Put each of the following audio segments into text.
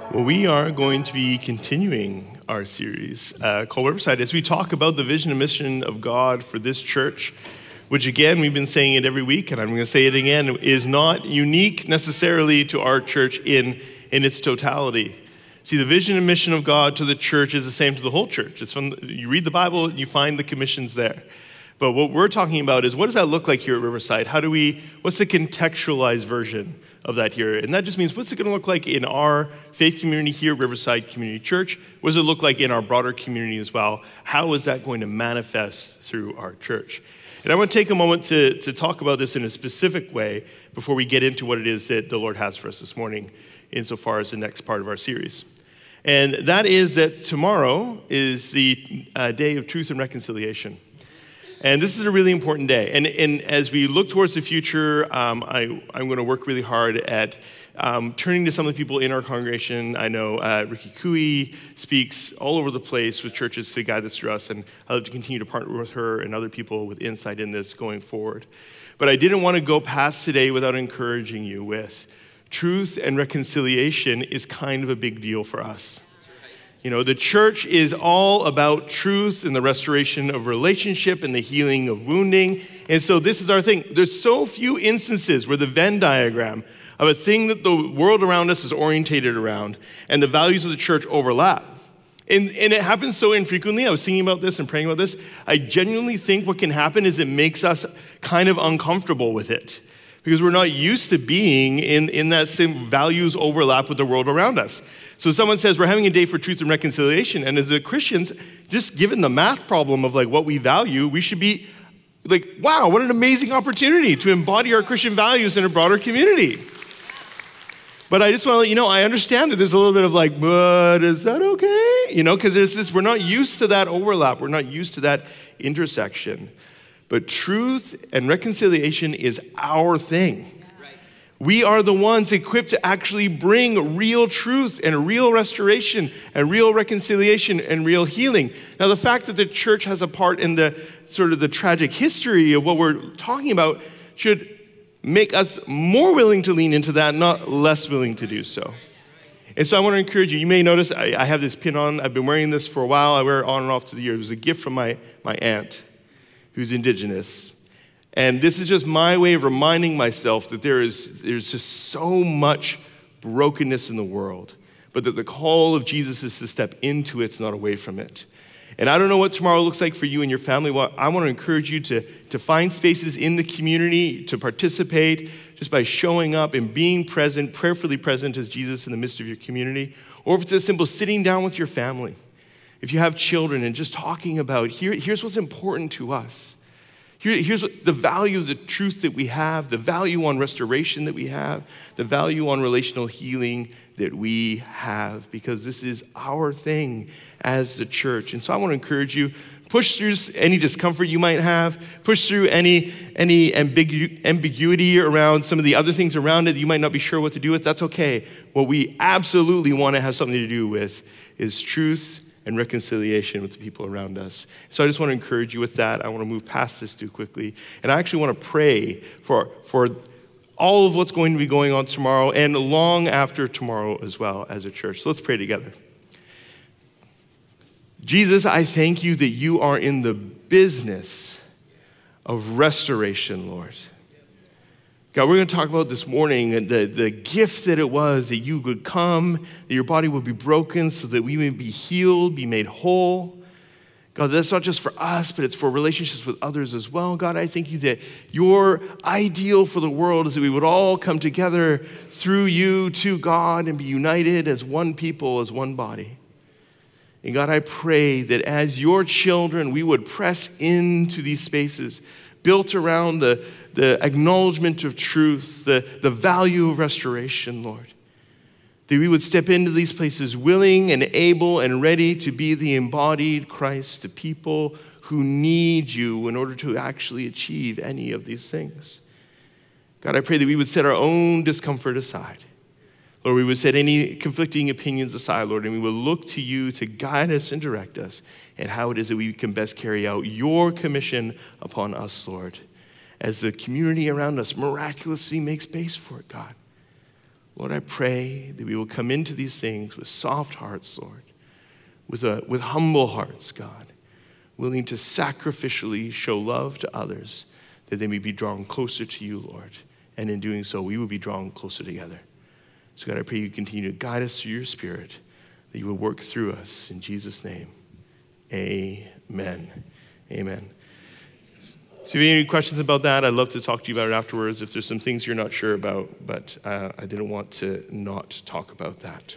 Well, we are going to be continuing our series called Riverside as we talk about the vision and mission of God for this church, which again, we've been saying it every week, and I'm going to say it again, is not unique necessarily to our church in its totality. See, the vision and mission of God to the church is the same to the whole church. It's you read the Bible and you find the commissions there. But what we're talking about is, what does that look like here at Riverside? What's the contextualized version of that here? And that just means, what's it going to look like in our faith community here at Riverside Community Church? What does it look like in our broader community as well? How is that going to manifest through our church? And I want to take a moment to talk about this in a specific way before we get into what it is that the Lord has for us this morning insofar as the next part of our series. And that is that tomorrow is the day of truth and reconciliation. And this is a really important day. And as we look towards the future, I'm going to work really hard at turning to some of the people in our congregation. I know Ricky Cooey speaks all over the place with churches to guide this through us, and I'd love to continue to partner with her and other people with insight in this going forward. But I didn't want to go past today without encouraging you with truth and reconciliation is kind of a big deal for us. You know, the church is all about truth and the restoration of relationship and the healing of wounding. And so this is our thing. There's so few instances where the Venn diagram of a thing that the world around us is orientated around and the values of the church overlap. And it happens so infrequently. I was thinking about this and praying about this. I genuinely think what can happen is it makes us kind of uncomfortable with it, because we're not used to being in that same values overlap with the world around us. So someone says, we're having a day for truth and reconciliation. And as Christians, just given the math problem of like what we value, we should be like, wow, what an amazing opportunity to embody our Christian values in a broader community. But I just want to let you know, I understand that there's a little bit of like, but is that okay? You know, because there's this, we're not used to that overlap. We're not used to that intersection. But truth and reconciliation is our thing. We are the ones equipped to actually bring real truth and real restoration and real reconciliation and real healing. Now, the fact that the church has a part in the sort of the tragic history of what we're talking about should make us more willing to lean into that, not less willing to do so. And so I want to encourage you. You may notice I have this pin on. I've been wearing this for a while. I wear it on and off through the year. It was a gift from my aunt, who's Indigenous. And this is just my way of reminding myself that there's just so much brokenness in the world, but that the call of Jesus is to step into it, not away from it. And I don't know what tomorrow looks like for you and your family. Well, I want to encourage you to find spaces in the community to participate just by showing up and being present, prayerfully present as Jesus in the midst of your community. Or if it's as simple as sitting down with your family, if you have children, and just talking about, here's what's important to us. Here's what the value, the truth that we have, the value on restoration that we have, the value on relational healing that we have, because this is our thing as the church. And so I want to encourage you, push through any discomfort you might have, push through any ambiguity around some of the other things around it that you might not be sure what to do with. That's okay. What we absolutely want to have something to do with is truth and reconciliation with the people around us. So I just want to encourage you with that. I want to move past this too quickly. And I actually want to pray for all of what's going to be going on tomorrow and long after tomorrow as well as a church. So let's pray together. Jesus, I thank you that you are in the business of restoration, Lord. God, we're going to talk about this morning the gift that it was that you would come, that your body would be broken so that we may be healed, be made whole. God, that's not just for us, but it's for relationships with others as well. God, I thank you that your ideal for the world is that we would all come together through you to God and be united as one people, as one body. And God, I pray that as your children, we would press into these spaces built around the acknowledgement of truth, the value of restoration, Lord. That we would step into these places willing and able and ready to be the embodied Christ to people who need you in order to actually achieve any of these things. God, I pray that we would set our own discomfort aside. Lord, we would set any conflicting opinions aside, Lord, and we would look to you to guide us and direct us in how it is that we can best carry out your commission upon us, Lord, as the community around us miraculously makes space for it, God. Lord, I pray that we will come into these things with soft hearts, Lord, with humble hearts, God, willing to sacrificially show love to others, that they may be drawn closer to you, Lord. And in doing so, we will be drawn closer together. So God, I pray you continue to guide us through your Spirit, that you will work through us. In Jesus' name, amen. Amen. So if you have any questions about that, I'd love to talk to you about it afterwards if there's some things you're not sure about, but I didn't want to not talk about that.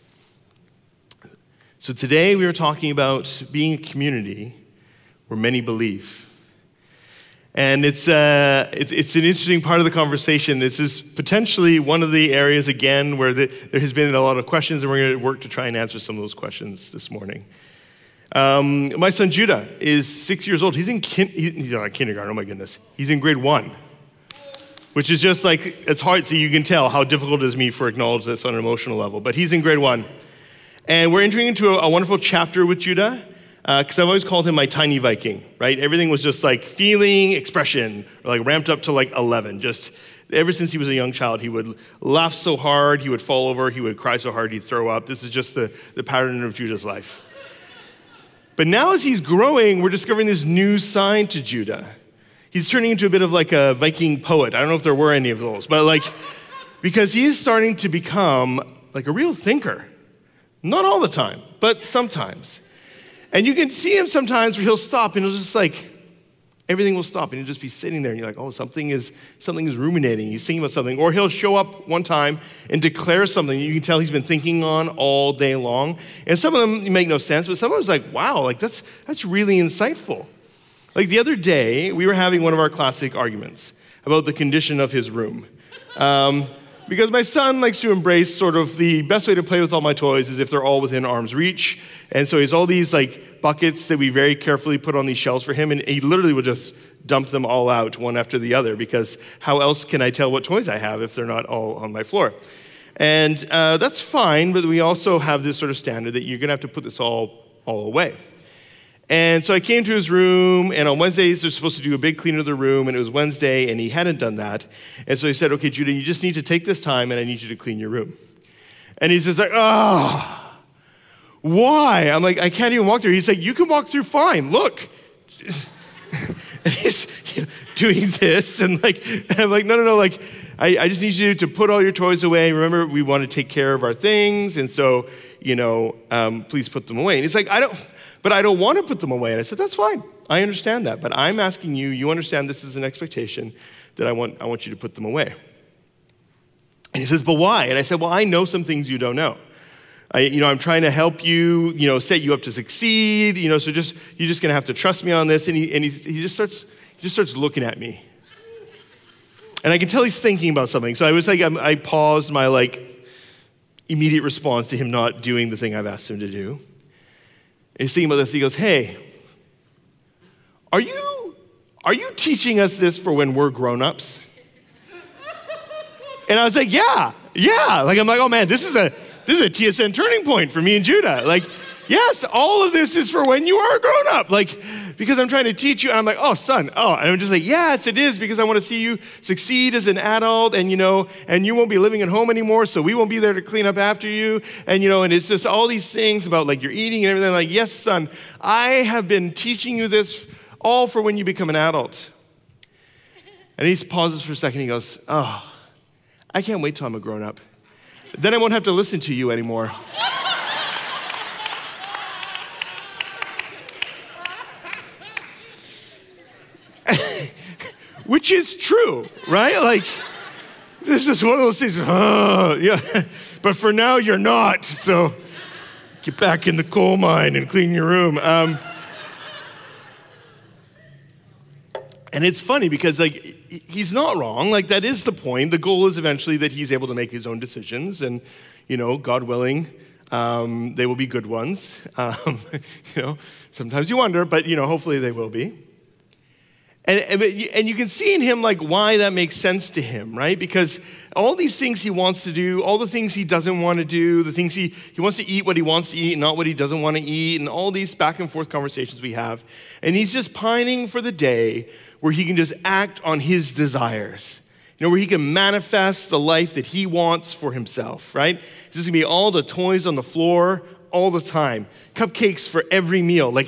So today we are talking about being a community where many believe. And it's an interesting part of the conversation. This is potentially one of the areas, again, where there has been a lot of questions, and we're going to work to try and answer some of those questions this morning. My son Judah is 6 years old. He's in kindergarten, oh my goodness. He's in grade 1, which is just like, it's hard, so you can tell how difficult it is me for acknowledge this on an emotional level, but he's in grade 1. And we're entering into a wonderful chapter with Judah, because I've always called him my tiny Viking, right? Everything was just like feeling, expression, or like ramped up to like 11. Just ever since he was a young child, he would laugh so hard, he would fall over, he would cry so hard, he'd throw up. This is just the pattern of Judah's life. But now as he's growing, we're discovering this new side to Judah. He's turning into a bit of like a Viking poet. I don't know if there were any of those, but like, because he's starting to become like a real thinker. Not all the time, but sometimes. And you can see him sometimes where he'll stop and he'll just like, everything will stop and he'll just be sitting there and you're like, oh, something is ruminating. He's thinking about something. Or he'll show up one time and declare something you can tell he's been thinking on all day long. And some of them make no sense, but some of them like, wow, like that's really insightful. Like the other day, we were having one of our classic arguments about the condition of his room. Because my son likes to embrace sort of the best way to play with all my toys is if they're all within arm's reach. And so he has all these like buckets that we very carefully put on these shelves for him, and he literally will just dump them all out one after the other, because how else can I tell what toys I have if they're not all on my floor? And that's fine, but we also have this sort of standard that you're gonna have to put this all away. And so I came to his room, and on Wednesdays, they're supposed to do a big clean of the room, and it was Wednesday, and he hadn't done that. And so he said, okay, Judah, you just need to take this time, and I need you to clean your room. And he's just like, why? I'm like, I can't even walk through. He's like, you can walk through fine, look. And he's doing this, and I'm like, no, like, I just need you to put all your toys away. Remember, we want to take care of our things, and so, please put them away. And he's like, I don't want to put them away. And I said, that's fine. I understand that. But I'm asking you understand this is an expectation that I want you to put them away. And he says, but why? And I said, well, I know some things you don't know. I'm trying to help you, set you up to succeed, so you're just going to have to trust me on this. And he just starts looking at me. And I can tell he's thinking about something. So I was like, I paused my immediate response to him not doing the thing I've asked him to do. And he's thinking about this. He goes, hey, are you teaching us this for when we're grown-ups? And I was like, yeah. I'm like, oh man, this is a TSN turning point for me and Judah. Yes, all of this is for when you are a grown-up. Because I'm trying to teach you. And I'm like, oh, son. And I'm just like, yes, it is, because I want to see you succeed as an adult, and and you won't be living at home anymore, so we won't be there to clean up after you. And, and it's just all these things about your eating and everything. I'm like, yes, son, I have been teaching you this all for when you become an adult. And he pauses for a second. He goes, oh, I can't wait till I'm a grown-up. Then I won't have to listen to you anymore. Which is true, right? This is one of those things, yeah. But for now, you're not. So get back in the coal mine and clean your room. And it's funny because he's not wrong. That is the point. The goal is eventually that he's able to make his own decisions, and God willing, they will be good ones. Sometimes you wonder, but hopefully they will be. And you can see in him why that makes sense to him, right? Because all these things he wants to do, all the things he doesn't want to do, the things he wants to eat what he wants to eat and not what he doesn't want to eat, and all these back and forth conversations we have. And he's just pining for the day where he can just act on his desires. where he can manifest the life that he wants for himself, right? It's just gonna be all the toys on the floor all the time, cupcakes for every meal. Like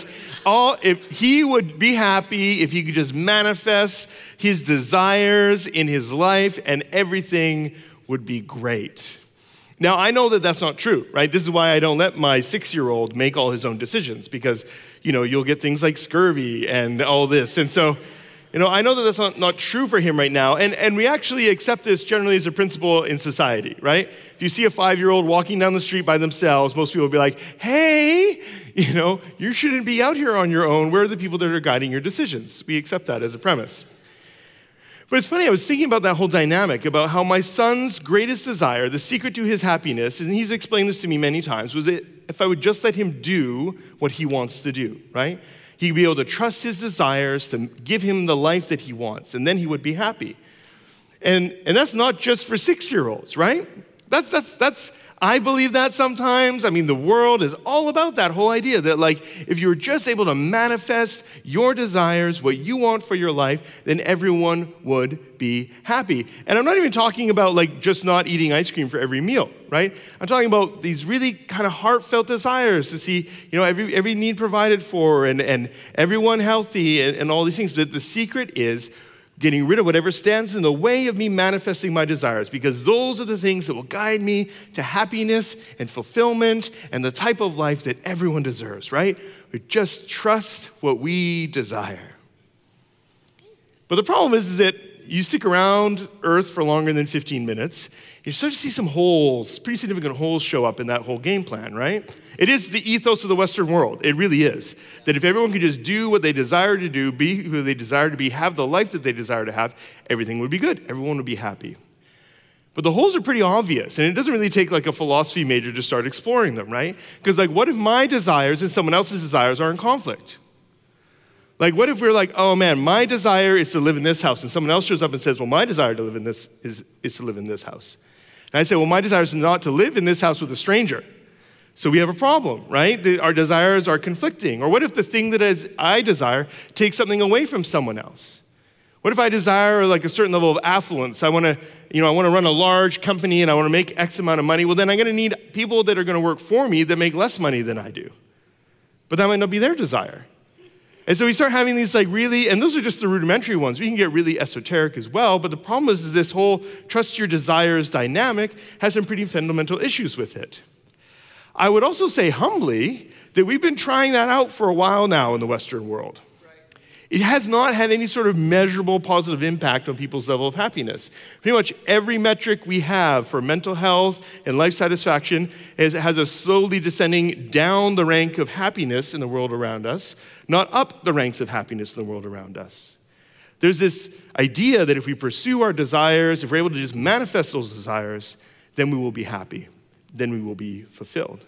if he would be happy if he could just manifest his desires in his life and everything would be great. Now, I know that that's not true, right? This is why I don't let my 6-year-old make all his own decisions because, you'll get things like scurvy and all this. And so, I know that that's not true for him right now. And we actually accept this generally as a principle in society, right? If you see a 5-year-old walking down the street by themselves, most people will be like, hey, you shouldn't be out here on your own. Where are the people that are guiding your decisions? We accept that as a premise. But it's funny, I was thinking about that whole dynamic, about how my son's greatest desire, the secret to his happiness, and he's explained this to me many times, was that if I would just let him do what he wants to do, right? He'd be able to trust his desires to give him the life that he wants, and then he would be happy. And that's not just for 6-year-olds, right? That's I believe that sometimes. I mean, the world is all about that whole idea that if you're just able to manifest your desires, what you want for your life, then everyone would be happy. And I'm not even talking about just not eating ice cream for every meal, right? I'm talking about these really kind of heartfelt desires to see, every need provided for and everyone healthy and all these things. But the secret is getting rid of whatever stands in the way of me manifesting my desires, because those are the things that will guide me to happiness and fulfillment and the type of life that everyone deserves, right? We just trust what we desire. But the problem is that you stick around Earth for longer than 15 minutes, you start to see some holes, pretty significant holes show up in that whole game plan, right? It is the ethos of the Western world. It really is. That if everyone could just do what they desire to do, be who they desire to be, have the life that they desire to have, everything would be good. Everyone would be happy. But the holes are pretty obvious, and it doesn't really take a philosophy major to start exploring them, right? Because what if my desires and someone else's desires are in conflict? What if we're oh man, my desire is to live in this house, and someone else shows up and says, well, my desire to live in this is to live in this house. And I say, well, my desire is not to live in this house with a stranger. So we have a problem, right? Our desires are conflicting. Or what if the thing that I desire takes something away from someone else? What if I desire a certain level of affluence? I want to run a large company and I want to make X amount of money. Well, then I'm going to need people that are going to work for me that make less money than I do. But that might not be their desire. And so we start having these really, and those are just the rudimentary ones. We can get really esoteric as well, but the problem is this whole trust your desires dynamic has some pretty fundamental issues with it. I would also say humbly that we've been trying that out for a while now in the Western world. It has not had any sort of measurable positive impact on people's level of happiness. Pretty much every metric we have for mental health and life satisfaction has a slowly descending down the rank of happiness in the world around us, not up the ranks of happiness in the world around us. There's this idea that if we pursue our desires, if we're able to just manifest those desires, then we will be happy. Then we will be fulfilled.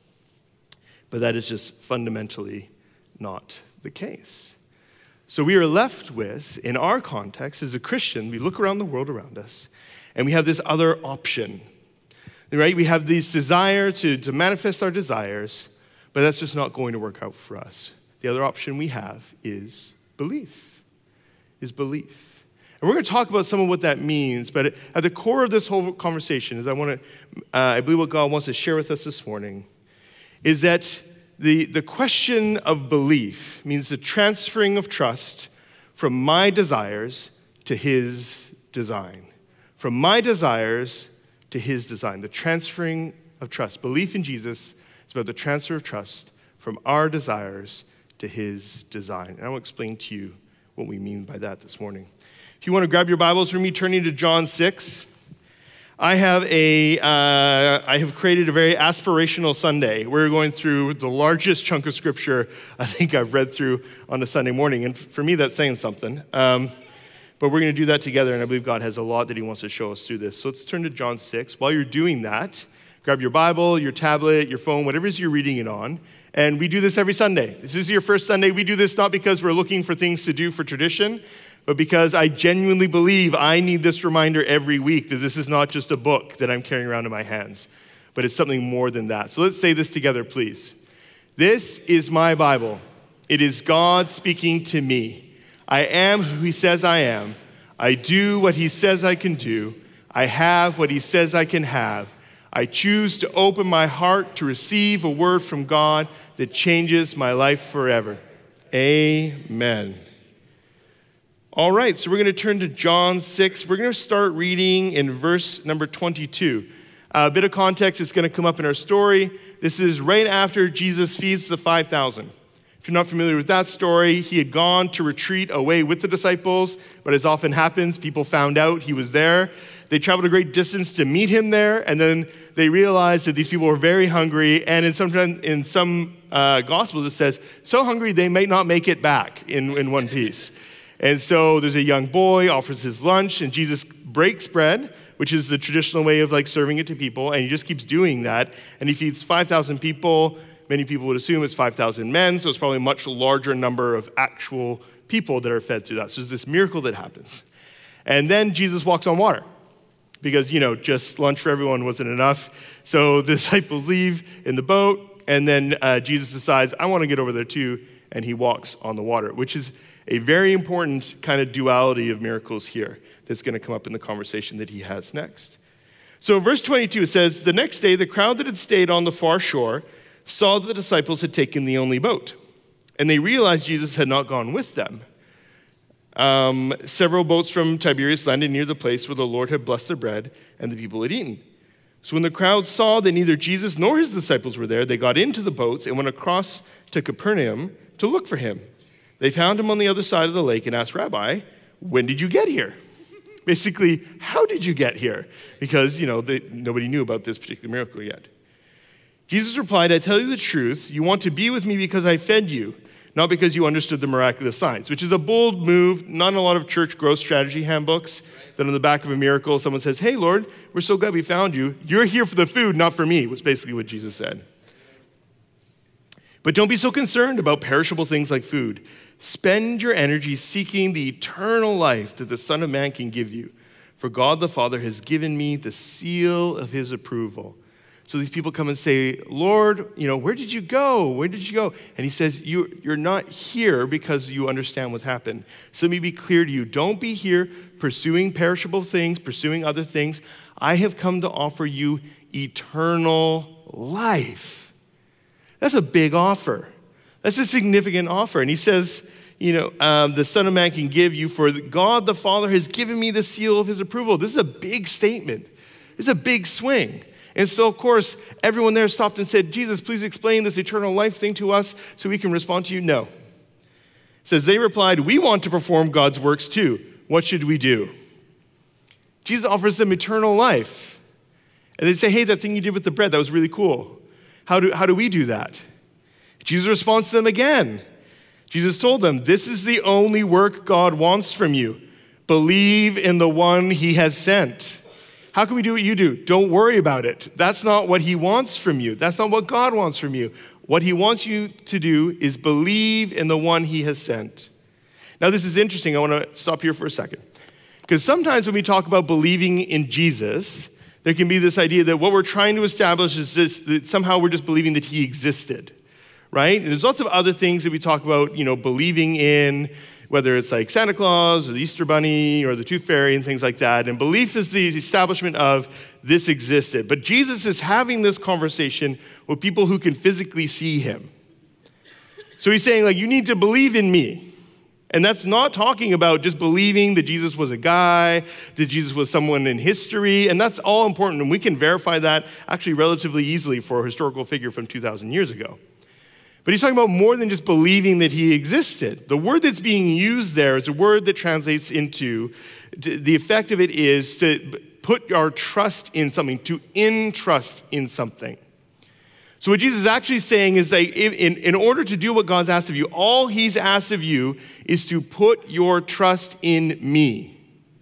But that is just fundamentally not the case. So we are left with, in our context, as a Christian, we look around the world around us, and we have this other option, right? We have this desire to manifest our desires, but that's just not going to work out for us. The other option we have is belief, And we're going to talk about some of what that means, but at the core of this whole conversation is I believe what God wants to share with us this morning is that the question of belief means the transferring of trust from my desires to his design. From my desires to his design. The transferring of trust. Belief in Jesus is about the transfer of trust from our desires to his design. And I will explain to you what we mean by that this morning. If you want to grab your Bibles from me, turning to John 6. I have created a very aspirational Sunday. We're going through the largest chunk of scripture I think I've read through on a Sunday morning. And for me, that's saying something. But we're going to do that together, and I believe God has a lot that he wants to show us through this. So let's turn to John 6. While you're doing that, grab your Bible, your tablet, your phone, whatever it is you're reading it on. And we do this every Sunday. This is your first Sunday. We do this not because we're looking for things to do for tradition, but because I genuinely believe I need this reminder every week that this is not just a book that I'm carrying around in my hands, but it's something more than that. So let's say this together, please. This is my Bible. It is God speaking to me. I am who he says I am. I do what he says I can do. I have what he says I can have. I choose to open my heart to receive a word from God that changes my life forever. Amen. All right, so we're going to turn to John 6. We're going to start reading in verse number 22. A bit of context is going to come up in our story. This is right after Jesus feeds the 5,000. If you're not familiar with that story, he had gone to retreat away with the disciples, but as often happens, people found out he was there. They traveled a great distance to meet him there, and then they realized that these people were very hungry, and in some Gospels it says, so hungry they might not make it back in one piece. And so there's a young boy, offers his lunch, and Jesus breaks bread, which is the traditional way of serving it to people, and he just keeps doing that. And he feeds 5,000 people. Many people would assume it's 5,000 men, so it's probably a much larger number of actual people that are fed through that. So there's this miracle that happens. And then Jesus walks on water because, just lunch for everyone wasn't enough. So the disciples leave in the boat, and then Jesus decides, I want to get over there too, and he walks on the water, which is a very important kind of duality of miracles here that's going to come up in the conversation that he has next. So in verse 22, it says, the next day, the crowd that had stayed on the far shore saw that the disciples had taken the only boat, and they realized Jesus had not gone with them. Several boats from Tiberias landed near the place where the Lord had blessed the bread and the people had eaten. So when the crowd saw that neither Jesus nor his disciples were there, they got into the boats and went across to Capernaum to look for him. They found him on the other side of the lake and asked, Rabbi, when did you get here? Basically, how did you get here? Because, nobody knew about this particular miracle yet. Jesus replied, I tell you the truth, you want to be with me because I fed you, not because you understood the miraculous signs, which is a bold move, not in a lot of church growth strategy handbooks, that on the back of a miracle, someone says, hey, Lord, we're so glad we found you. You're here for the food, not for me, was basically what Jesus said. But don't be so concerned about perishable things like food. Spend your energy seeking the eternal life that the Son of Man can give you. For God the Father has given me the seal of his approval. So these people come and say, Lord, where did you go? Where did you go? And he says, you're not here because you understand what's happened. So let me be clear to you. Don't be here pursuing perishable things, pursuing other things. I have come to offer you eternal life. That's a big offer. That's a significant offer. And he says, the Son of Man can give you, for God the Father has given me the seal of his approval. This is a big statement. It's a big swing. And so, of course, everyone there stopped and said, Jesus, please explain this eternal life thing to us so we can respond to you. No. It says, they replied, we want to perform God's works too. What should we do? Jesus offers them eternal life. And they say, hey, that thing you did with the bread, that was really cool. How do we do that? Jesus responds to them again. Jesus told them, this is the only work God wants from you. Believe in the one he has sent. How can we do what you do? Don't worry about it. That's not what he wants from you. That's not what God wants from you. What he wants you to do is believe in the one he has sent. Now, this is interesting. I want to stop here for a second. Because sometimes when we talk about believing in Jesus, there can be this idea that what we're trying to establish is just that somehow we're just believing that he existed, right? And there's lots of other things that we talk about, believing in, whether it's like Santa Claus or the Easter Bunny or the Tooth Fairy and things like that. And belief is the establishment of this existed. But Jesus is having this conversation with people who can physically see him. So he's saying, you need to believe in me. And that's not talking about just believing that Jesus was a guy, that Jesus was someone in history, and that's all important, and we can verify that actually relatively easily for a historical figure from 2,000 years ago. But he's talking about more than just believing that he existed. The word that's being used there is a word that translates into, the effect of it is to put our trust in something, to entrust in something. So what Jesus is actually saying is that in order to do what God's asked of you, all he's asked of you is to put your trust in me.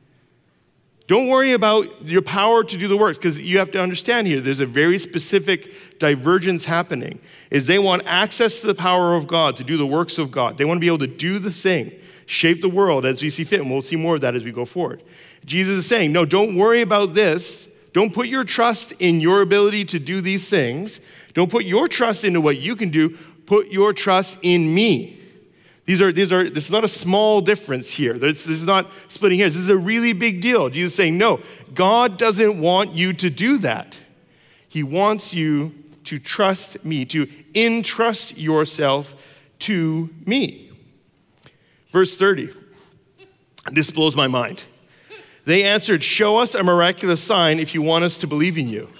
Don't worry about your power to do the works, because you have to understand here, there's a very specific divergence happening, is they want access to the power of God, to do the works of God. They want to be able to do the thing, shape the world as we see fit, and we'll see more of that as we go forward. Jesus is saying, no, don't worry about this. Don't put your trust in your ability to do these things. Don't put your trust into what you can do. Put your trust in me. This is not a small difference here. This is not splitting hairs. This is a really big deal. Jesus is saying, no, God doesn't want you to do that. He wants you to trust me, to entrust yourself to me. Verse 30, this blows my mind. They answered, show us a miraculous sign if you want us to believe in you.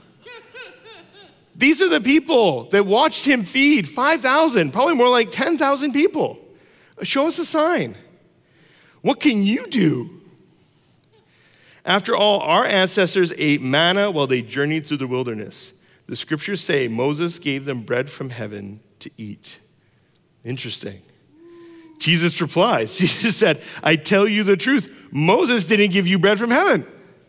These are the people that watched him feed 5,000, probably more like 10,000 people. Show us a sign. What can you do? After all, our ancestors ate manna while they journeyed through the wilderness. The scriptures say Moses gave them bread from heaven to eat. Interesting. Jesus replies. Jesus said, I tell you the truth. Moses didn't give you bread from heaven.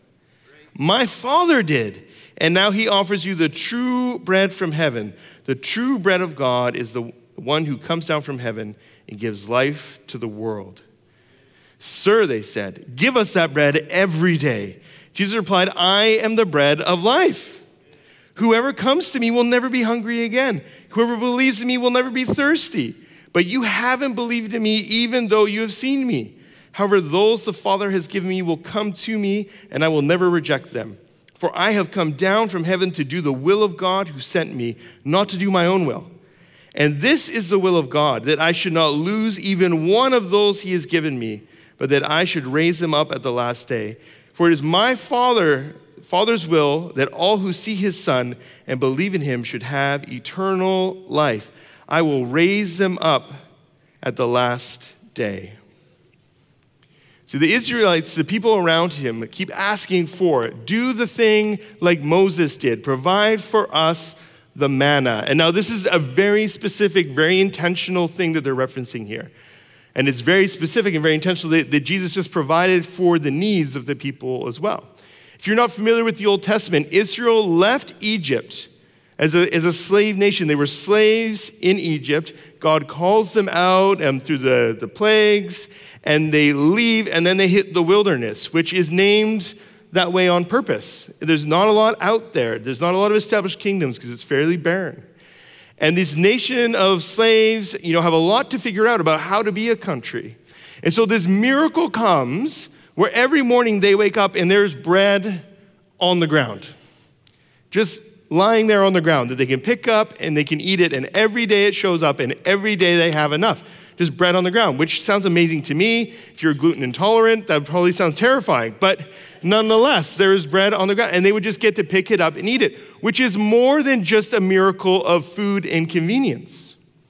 My Father did. And now he offers you the true bread from heaven. The true bread of God is the one who comes down from heaven and gives life to the world. Sir, they said, give us that bread every day. Jesus replied, I am the bread of life. Whoever comes to me will never be hungry again. Whoever believes in me will never be thirsty. But you haven't believed in me even though you have seen me. However, those the Father has given me will come to me, and I will never reject them. For I have come down from heaven to do the will of God who sent me, not to do my own will. And this is the will of God, that I should not lose even one of those he has given me, but that I should raise them up at the last day. For it is my Father's will that all who see his Son and believe in him should have eternal life. I will raise them up at the last day. So the Israelites, the people around him, keep asking for it. Do the thing like Moses did. Provide for us the manna. And now this is a very specific, very intentional thing that they're referencing here. And it's very specific and very intentional that Jesus just provided for the needs of the people as well. If you're not familiar with the Old Testament, Israel left Egypt as a slave nation. They were slaves in Egypt. God calls them out through the plagues, and they leave, and then they hit the wilderness, which is named that way on purpose. There's not a lot out there. There's not a lot of established kingdoms because it's fairly barren. And this nation of slaves, have a lot to figure out about how to be a country. And so this miracle comes where every morning they wake up and there's bread on the ground. Just lying there on the ground that they can pick up and they can eat it. And every day it shows up and every day they have enough. Just bread on the ground, which sounds amazing to me. If you're gluten intolerant, that probably sounds terrifying. But nonetheless, there is bread on the ground, and they would just get to pick it up and eat it, which is more than just a miracle of food and convenience.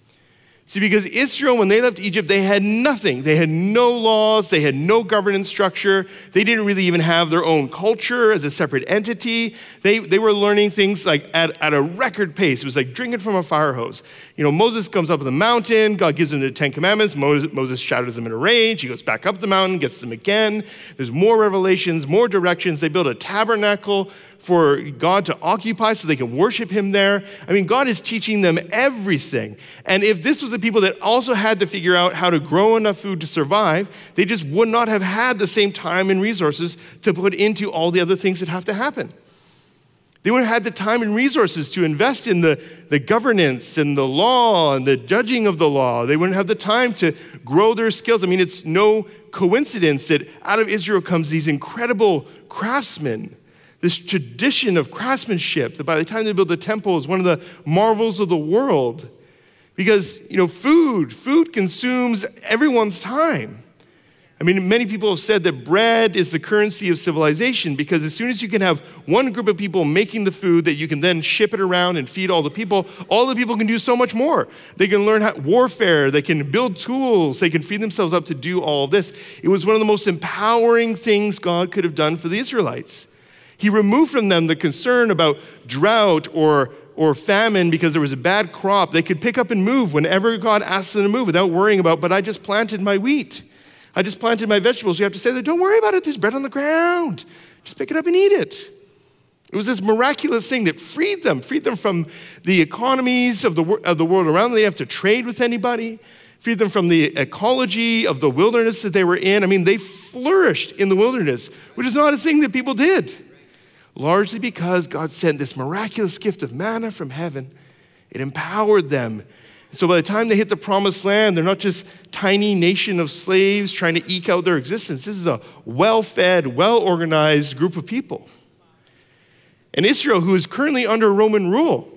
See, because Israel, when they left Egypt, they had nothing. They had no laws. They had no governance structure. They didn't really even have their own culture as a separate entity. They were learning things like at a record pace. It was like drinking from a fire hose. Moses comes up the mountain. God gives him the 10 Commandments. Moses shatters them in a rage. He goes back up the mountain, gets them again. There's more revelations, more directions. They build a tabernacle for God to occupy so they can worship him there. God is teaching them everything. And if this was the people that also had to figure out how to grow enough food to survive, they just would not have had the same time and resources to put into all the other things that have to happen. They wouldn't have had the time and resources to invest in the governance and the law and the judging of the law. They wouldn't have the time to grow their skills. It's no coincidence that out of Israel comes these incredible craftsmen. This tradition of craftsmanship that by the time they build the temple is one of the marvels of the world. Because, food consumes everyone's time. Many people have said that bread is the currency of civilization because as soon as you can have one group of people making the food that you can then ship it around and feed all the people can do so much more. They can learn warfare, they can build tools, they can feed themselves up to do all of this. It was one of the most empowering things God could have done for the Israelites. He removed from them the concern about drought or famine because there was a bad crop. They could pick up and move whenever God asked them to move without worrying about, but I just planted my wheat. I just planted my vegetables. You have to say, don't worry about it. There's bread on the ground. Just pick it up and eat it. It was this miraculous thing that freed them from the economies of the world around them. They have to trade with anybody. Freed them from the ecology of the wilderness that they were in. They flourished in the wilderness, which is not a thing that people did. Largely because God sent this miraculous gift of manna from heaven. It empowered them. So by the time they hit the promised land, they're not just a tiny nation of slaves trying to eke out their existence. This is a well-fed, well-organized group of people. And Israel, who is currently under Roman rule,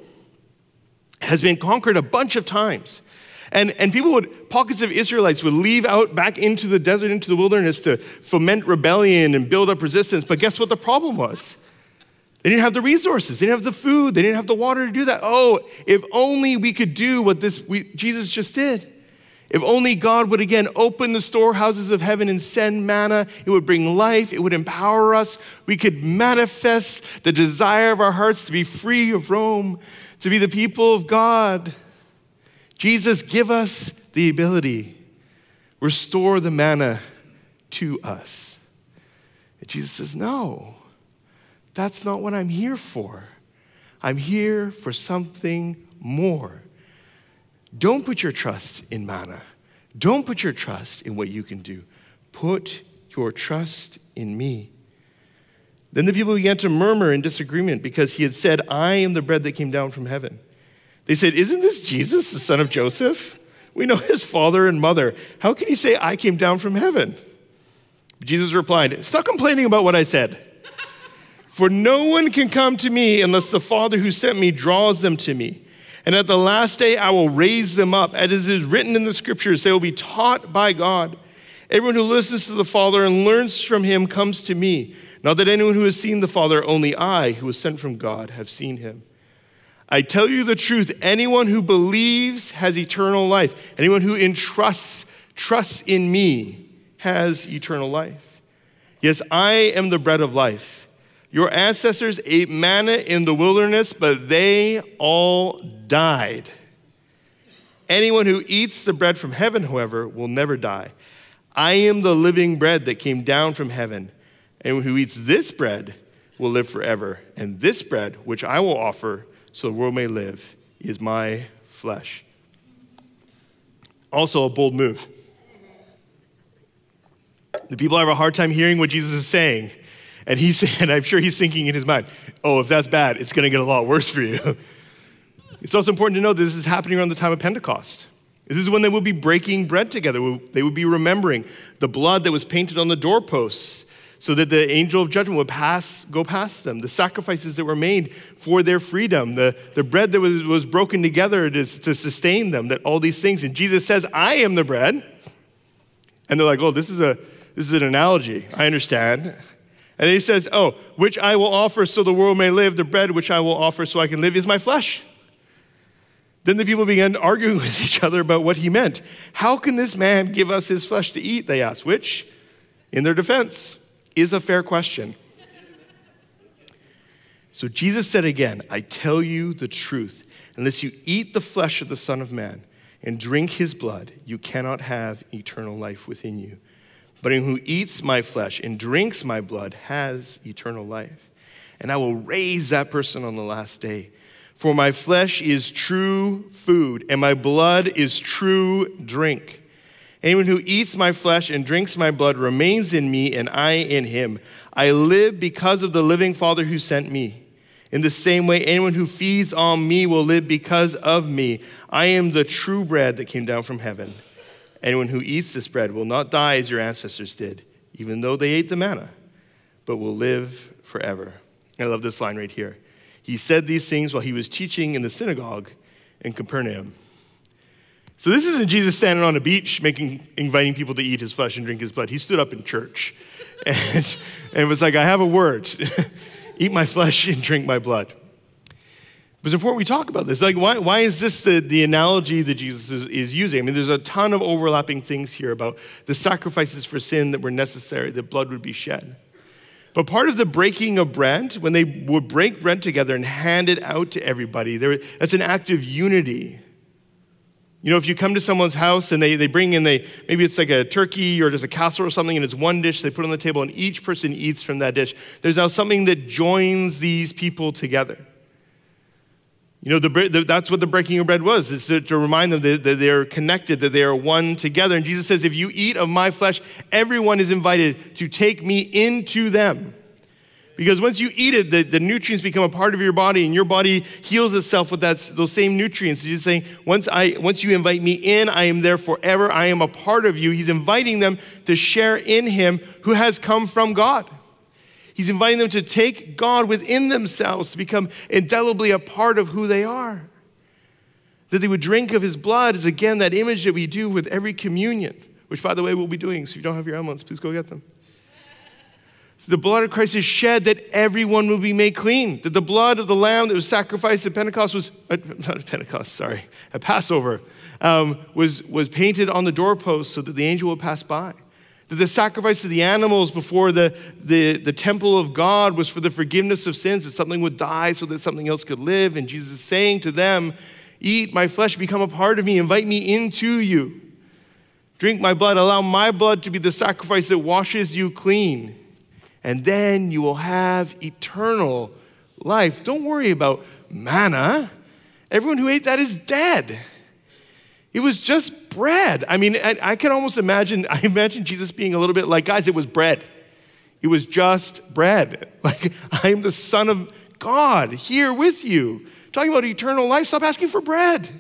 has been conquered a bunch of times. And pockets of Israelites would leave out back into the desert, into the wilderness to foment rebellion and build up resistance. But guess what the problem was? They didn't have the resources. They didn't have the food. They didn't have the water to do that. Oh, if only we could do what Jesus just did. If only God would again open the storehouses of heaven and send manna, it would bring life, it would empower us. We could manifest the desire of our hearts to be free of Rome, to be the people of God. Jesus, give us the ability. Restore the manna to us. And Jesus says, no, that's not what I'm here for. I'm here for something more. Don't put your trust in manna. Don't put your trust in what you can do. Put your trust in me. Then the people began to murmur in disagreement because he had said, I am the bread that came down from heaven. They said, isn't this Jesus, the son of Joseph? We know his father and mother. How can he say, I came down from heaven? Jesus replied, stop complaining about what I said. For no one can come to me unless the Father who sent me draws them to me. And at the last day, I will raise them up. As is written in the scriptures, they will be taught by God. Everyone who listens to the Father and learns from him comes to me. Not that anyone who has seen the Father, only I, who was sent from God, have seen him. I tell you the truth, anyone who believes has eternal life. Anyone who trusts in me has eternal life. Yes, I am the bread of life. Your ancestors ate manna in the wilderness, but they all died. Anyone who eats the bread from heaven, however, will never die. I am the living bread that came down from heaven. Anyone who eats this bread will live forever. And this bread, which I will offer so the world may live, is my flesh. Also a bold move. The people have a hard time hearing what Jesus is saying. And I'm sure he's thinking in his mind, oh, if that's bad, it's going to get a lot worse for you. It's also important to know that this is happening around the time of Pentecost. This is when they will be breaking bread together. They would be remembering the blood that was painted on the doorposts so that the angel of judgment would go past them, the sacrifices that were made for their freedom, the bread that was broken together to sustain them, that all these things. And Jesus says, I am the bread. And they're like, oh, this is an analogy. I understand. And then he says, oh, which I will offer so the world may live. The bread which I will offer so I can live is my flesh. Then the people began arguing with each other about what he meant. How can this man give us his flesh to eat, they asked, which, in their defense, is a fair question. So Jesus said again, I tell you the truth. Unless you eat the flesh of the Son of Man and drink his blood, you cannot have eternal life within you. But anyone who eats my flesh and drinks my blood has eternal life. And I will raise that person on the last day. For my flesh is true food, and my blood is true drink. Anyone who eats my flesh and drinks my blood remains in me, and I in him. I live because of the living Father who sent me. In the same way, anyone who feeds on me will live because of me. I am the true bread that came down from heaven. Anyone who eats this bread will not die as your ancestors did, even though they ate the manna, but will live forever. I love this line right here. He said these things while he was teaching in the synagogue in Capernaum. So this isn't Jesus standing on a beach inviting people to eat his flesh and drink his blood. He stood up in church and was like, I have a word. Eat my flesh and drink my blood. But it's important we talk about this. Like, why is this the analogy that Jesus is using? I mean, there's a ton of overlapping things here about the sacrifices for sin that were necessary, that blood would be shed. But part of the breaking of bread, when they would break bread together and hand it out to everybody, that's an act of unity. You know, if you come to someone's house and they bring in, maybe it's like a turkey or just a casserole or something, and it's one dish they put on the table and each person eats from that dish. There's now something that joins these people together. You know, that's what the breaking of bread was, is to remind them that they're connected, that they are one together. And Jesus says, if you eat of my flesh, everyone is invited to take me into them. Because once you eat it, the nutrients become a part of your body, and your body heals itself with those same nutrients. He's saying, once you invite me in, I am there forever. I am a part of you. He's inviting them to share in him who has come from God. He's inviting them to take God within themselves to become indelibly a part of who they are. That they would drink of his blood is, again, that image that we do with every communion, which, by the way, we'll be doing. So if you don't have your emblems, please go get them. The blood of Christ is shed that everyone will be made clean. That the blood of the lamb that was sacrificed at at Passover, was painted on the doorpost so that the angel would pass by. That the sacrifice of the animals before the temple of God was for the forgiveness of sins, that something would die so that something else could live. And Jesus is saying to them, eat my flesh, become a part of me, invite me into you. Drink my blood, allow my blood to be the sacrifice that washes you clean. And then you will have eternal life. Don't worry about manna. Everyone who ate that is dead. It was just bread. I mean, I can almost imagine Jesus being a little bit like, guys, it was bread. It was just bread. Like, I am the Son of God here with you. Talking about eternal life, stop asking for bread.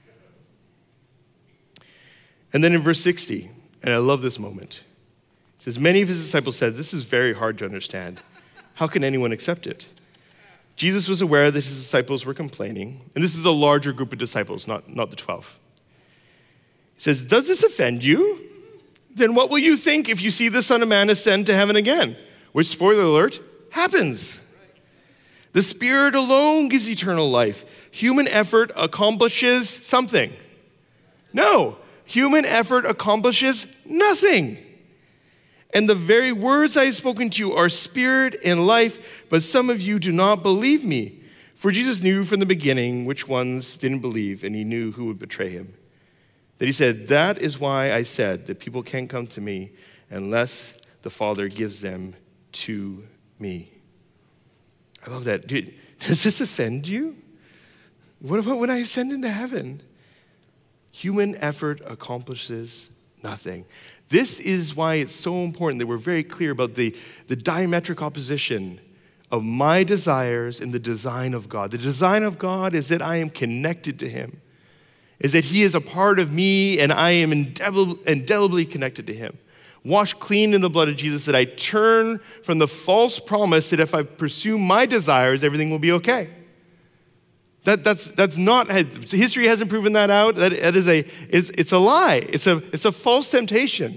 And then in verse 60, and I love this moment, it says, many of his disciples said, this is very hard to understand. How can anyone accept it? Jesus was aware that his disciples were complaining, and this is the larger group of disciples, not the 12. He says, does this offend you? Then what will you think if you see the Son of Man ascend to heaven again? Which, spoiler alert, happens. The Spirit alone gives eternal life. Human effort accomplishes something. No, human effort accomplishes nothing. And the very words I have spoken to you are spirit and life, but some of you do not believe me. For Jesus knew from the beginning which ones didn't believe, and he knew who would betray him. That he said, that is why I said that people can't come to me unless the Father gives them to me. I love that. Dude, does this offend you? What about when I ascend into heaven? Human effort accomplishes nothing. This is why it's so important that we're very clear about the diametric opposition of my desires and the design of God. The design of God is that I am connected to him, is that he is a part of me and I am indelibly connected to him. Washed clean in the blood of Jesus, that I turn from the false promise that if I pursue my desires, everything will be okay. That's not, history hasn't proven that out. It's a lie. It's a false temptation.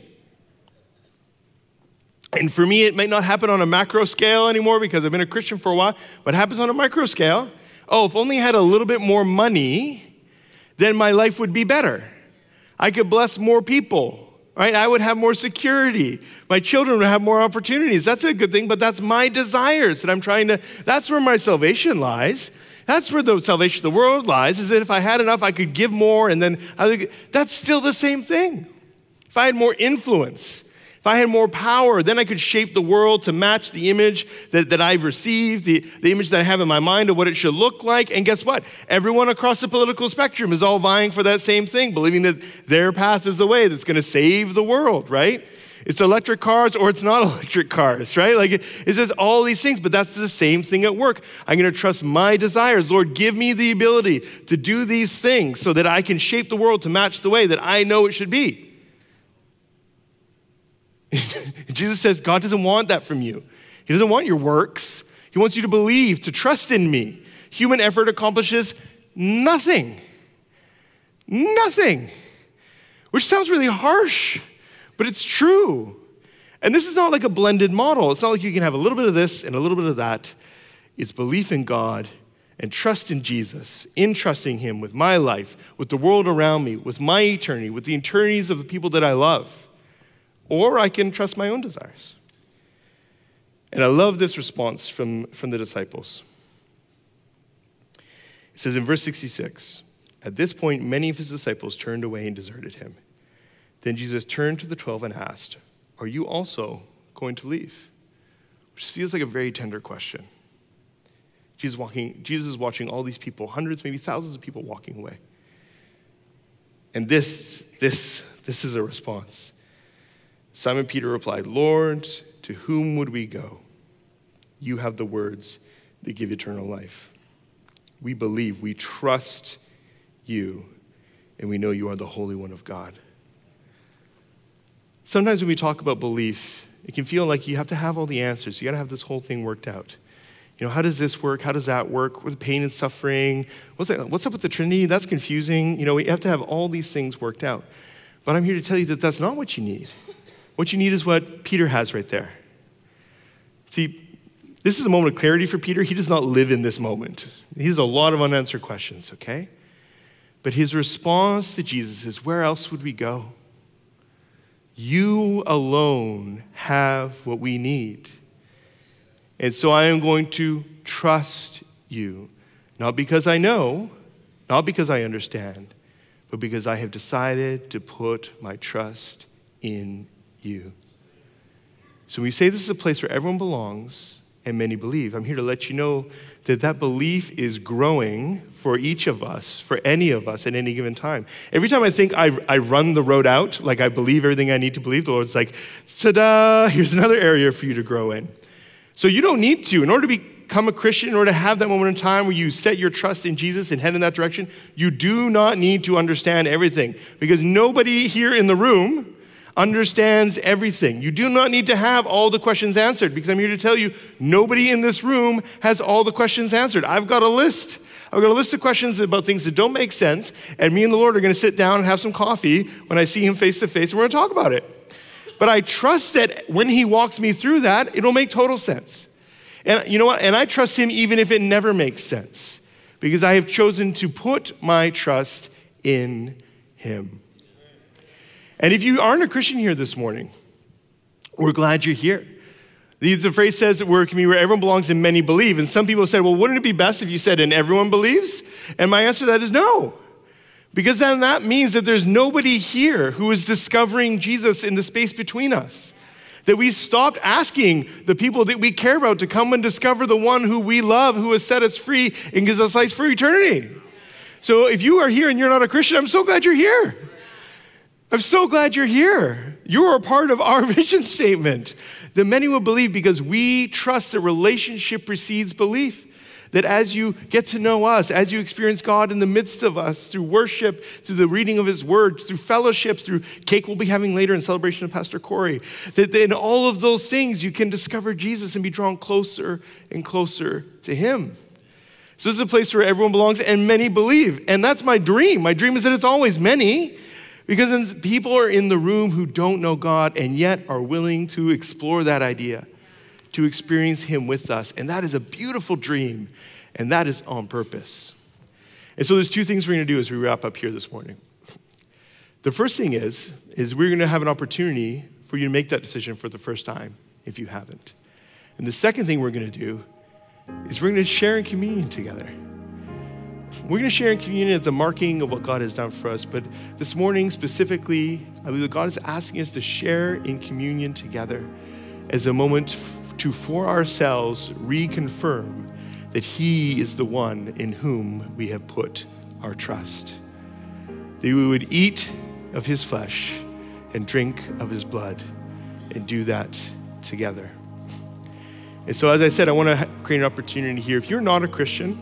And for me, it might not happen on a macro scale anymore because I've been a Christian for a while, but it happens on a micro scale. Oh, if only I had a little bit more money, then my life would be better. I could bless more people, right? I would have more security. My children would have more opportunities. That's a good thing, but that's my desires that that's where my salvation lies. That's where the salvation of the world lies, is that if I had enough, I could give more, and then that's still the same thing. If I had more influence, if I had more power, then I could shape the world to match the image that I've received, the image that I have in my mind of what it should look like. And guess what? Everyone across the political spectrum is all vying for that same thing, believing that their path is the way that's going to save the world, right? It's electric cars or it's not electric cars, right? Like it says all these things, but that's the same thing at work. I'm going to trust my desires. Lord, give me the ability to do these things so that I can shape the world to match the way that I know it should be. Jesus says God doesn't want that from you. He doesn't want your works. He wants you to believe, to trust in me. Human effort accomplishes nothing. Nothing. Which sounds really harsh, but it's true. And this is not like a blended model. It's not like you can have a little bit of this and a little bit of that. It's belief in God and trust in Jesus, in trusting him with my life, with the world around me, with my eternity, with the eternities of the people that I love. Or I can trust my own desires. And I love this response from the disciples. It says in verse 66, at this point, many of his disciples turned away and deserted him. Then Jesus turned to the 12 and asked, are you also going to leave? Which feels like a very tender question. Jesus is watching all these people, hundreds, maybe thousands of people walking away. And this is a response. Simon Peter replied, Lord, to whom would we go? you have the words that give eternal life. We believe, we trust you, and we know you are the Holy One of God. Sometimes when we talk about belief, it can feel like you have to have all the answers. You got to have this whole thing worked out. How does this work? How does that work? With pain and suffering? What's up with the Trinity? That's confusing. We have to have all these things worked out. But I'm here to tell you that that's not what you need. What you need is what Peter has right there. See, this is a moment of clarity for Peter. He does not live in this moment. He has a lot of unanswered questions, okay? But his response to Jesus is, where else would we go? You alone have what we need. And so I am going to trust you, not because I know, not because I understand, but because I have decided to put my trust in you. So we say this is a place where everyone belongs and many believe. I'm here to let you know that that belief is growing for each of us, for any of us at any given time. Every time I think I run the road out, like I believe everything I need to believe, the Lord's like, ta-da, here's another area for you to grow in. So you don't need to. In order to become a Christian, in order to have that moment in time where you set your trust in Jesus and head in that direction, you do not need to understand everything, because nobody here in the room understands everything. You do not need to have all the questions answered, because I'm here to tell you, nobody in this room has all the questions answered. I've got a list. I've got a list of questions about things that don't make sense, and me and the Lord are going to sit down and have some coffee when I see him face to face, and we're going to talk about it. But I trust that when he walks me through that, it'll make total sense. And you know what? And I trust him even if it never makes sense, because I have chosen to put my trust in him. And if you aren't a Christian here this morning, we're glad you're here. The phrase says that we're a community where everyone belongs and many believe. And some people said, well, wouldn't it be best if you said, and everyone believes? And my answer to that is no. Because then that means that there's nobody here who is discovering Jesus in the space between us. That we stopped asking the people that we care about to come and discover the one who we love, who has set us free and gives us life for eternity. So if you are here and you're not a Christian, I'm so glad you're here. I'm so glad you're here. You're a part of our vision statement that many will believe, because we trust that relationship precedes belief. That as you get to know us, as you experience God in the midst of us, through worship, through the reading of his word, through fellowships, through cake we'll be having later in celebration of Pastor Corey, that in all of those things you can discover Jesus and be drawn closer and closer to him. So this is a place where everyone belongs and many believe. And that's my dream. My dream is that it's always many, because people are in the room who don't know God and yet are willing to explore that idea, to experience him with us. And that is a beautiful dream, and that is on purpose. And so there's two things we're going to do as we wrap up here this morning. The first thing is we're going to have an opportunity for you to make that decision for the first time if you haven't. And the second thing we're going to do is we're going to share in communion together. We're going to share in communion as a marking of what God has done for us. But this morning specifically, I believe that God is asking us to share in communion together as a moment to, for ourselves, reconfirm that he is the one in whom we have put our trust. That we would eat of his flesh and drink of his blood and do that together. And so, as I said, I want to create an opportunity here. If you're not a Christian,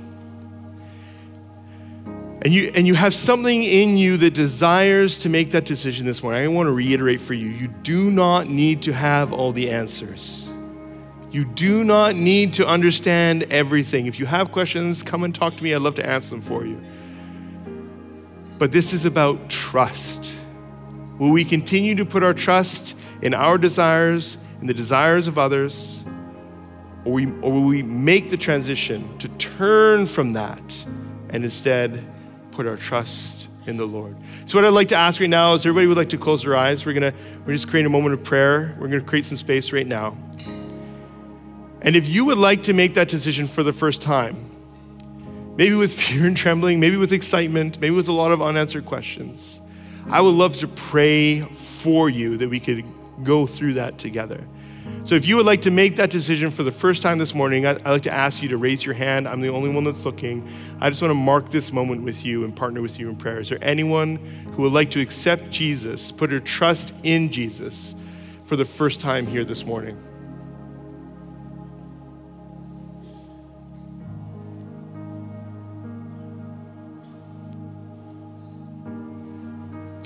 and you have something in you that desires to make that decision this morning, I want to reiterate for you, you do not need to have all the answers. You do not need to understand everything. If you have questions, come and talk to me. I'd love to answer them for you. But this is about trust. Will we continue to put our trust in our desires, in the desires of others, or will we make the transition to turn from that and instead put our trust in the Lord? So what I'd like to ask right now is everybody would like to close their eyes. We're just creating a moment of prayer. We're going to create some space right now. And if you would like to make that decision for the first time, maybe with fear and trembling, maybe with excitement, maybe with a lot of unanswered questions, I would love to pray for you that we could go through that together. So if you would like to make that decision for the first time this morning, I'd like to ask you to raise your hand. I'm the only one that's looking. I just want to mark this moment with you and partner with you in prayer. Is there anyone who would like to accept Jesus, put her trust in Jesus for the first time here this morning?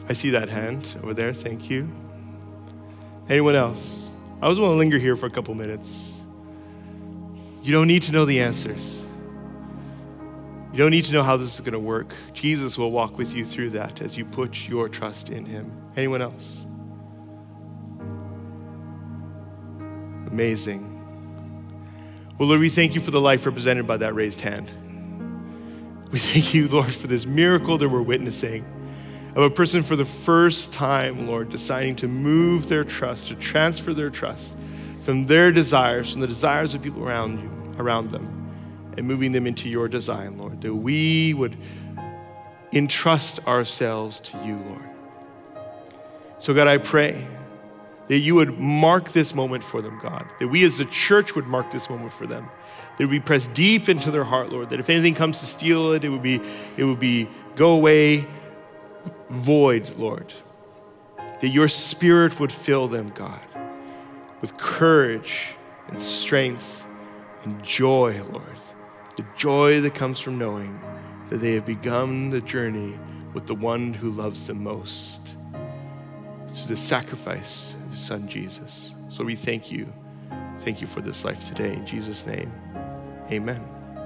I see that hand over there. Thank you. Anyone else? I just want to linger here for a couple minutes. You don't need to know the answers. You don't need to know how this is going to work. Jesus will walk with you through that as you put your trust in him. Anyone else? Amazing. Well, Lord, we thank you for the life represented by that raised hand. We thank you, Lord, for this miracle that we're witnessing of a person for the first time, Lord, deciding to move their trust, to transfer their trust from their desires, from the desires of people around them, and moving them into your design, Lord, that we would entrust ourselves to you, Lord. So God, I pray that you would mark this moment for them, God, that we as a church would mark this moment for them, that we press deep into their heart, Lord, that if anything comes to steal it, it would be go away void, Lord, that your spirit would fill them, God, with courage and strength and joy, Lord, the joy that comes from knowing that they have begun the journey with the one who loves them most. It's the sacrifice of his son, Jesus. So we thank you. Thank you for this life today. In Jesus' name, amen.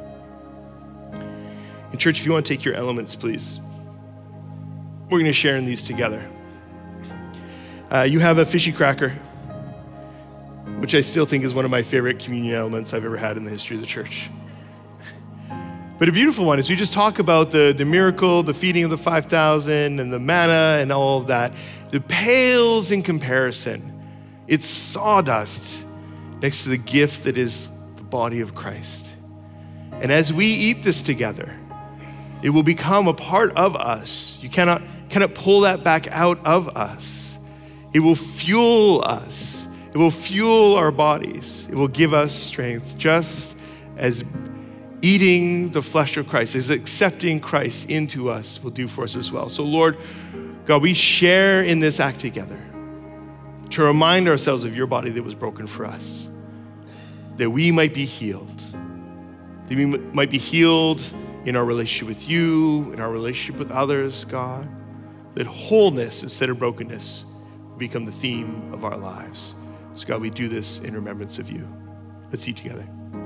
And church, if you want to take your elements, please. We're going to share in these together. You have a fishy cracker, which I still think is one of my favorite communion elements I've ever had in the history of the church. But a beautiful one, as we just talk about the miracle, the feeding of the 5,000 and the manna and all of that, it pales in comparison. It's sawdust next to the gift that is the body of Christ. And as we eat this together, it will become a part of us. You cannot pull that back out of us. It will fuel us. It will fuel our bodies. It will give us strength, just as eating the flesh of Christ, as accepting Christ into us will do for us as well. So Lord, God, we share in this act together to remind ourselves of your body that was broken for us, that we might be healed, that we might be healed in our relationship with you, in our relationship with others, God, that wholeness instead of brokenness will become the theme of our lives. So God, we do this in remembrance of you. Let's eat together.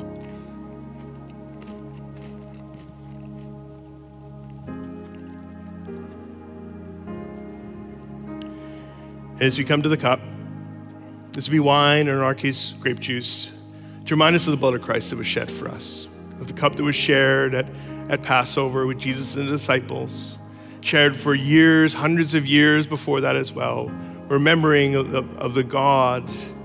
And as we come to the cup, this will be wine, or in our case, grape juice, to remind us of the blood of Christ that was shed for us, of the cup that was shared at Passover with Jesus and the disciples, shared for years, hundreds of years before that as well, remembering of the God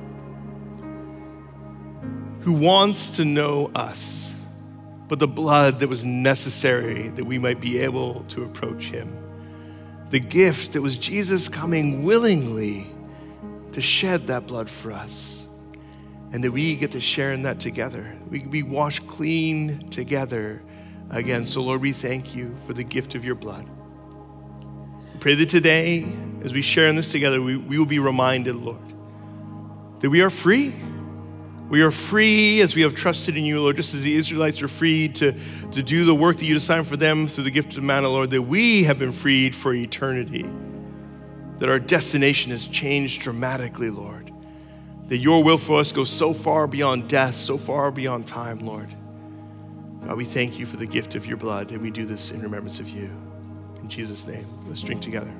who wants to know us, but the blood that was necessary that we might be able to approach him. The gift that was Jesus coming willingly to shed that blood for us, and that we get to share in that together. We can be washed clean together again. So Lord, we thank you for the gift of your blood. We pray that today, as we share in this together, we will be reminded, Lord, that we are free. We are free as we have trusted in you, Lord, just as the Israelites were freed to do the work that you designed for them through the gift of manna, Lord, that we have been freed for eternity, that our destination has changed dramatically, Lord, that your will for us goes so far beyond death, so far beyond time, Lord. God, we thank you for the gift of your blood, and we do this in remembrance of you. In Jesus' name, let's drink together.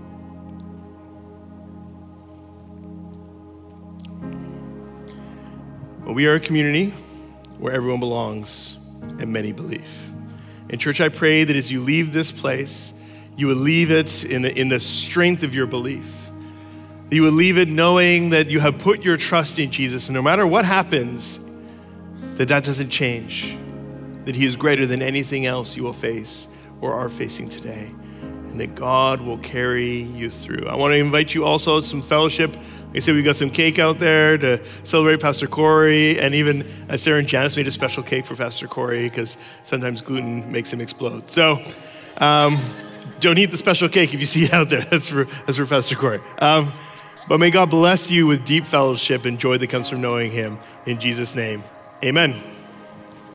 Well, we are a community where everyone belongs and many believe. And church, I pray that as you leave this place, you would leave it in the strength of your belief. That you would leave it knowing that you have put your trust in Jesus, and no matter what happens, that doesn't change. That he is greater than anything else you will face or are facing today, and that God will carry you through. I want to invite you also to some fellowship. Like I said, we've got some cake out there to celebrate Pastor Corey, and even Sarah and Janice made a special cake for Pastor Corey because sometimes gluten makes him explode. So don't eat the special cake if you see it out there. That's for Pastor Corey. But may God bless you with deep fellowship and joy that comes from knowing him. In Jesus' name, amen.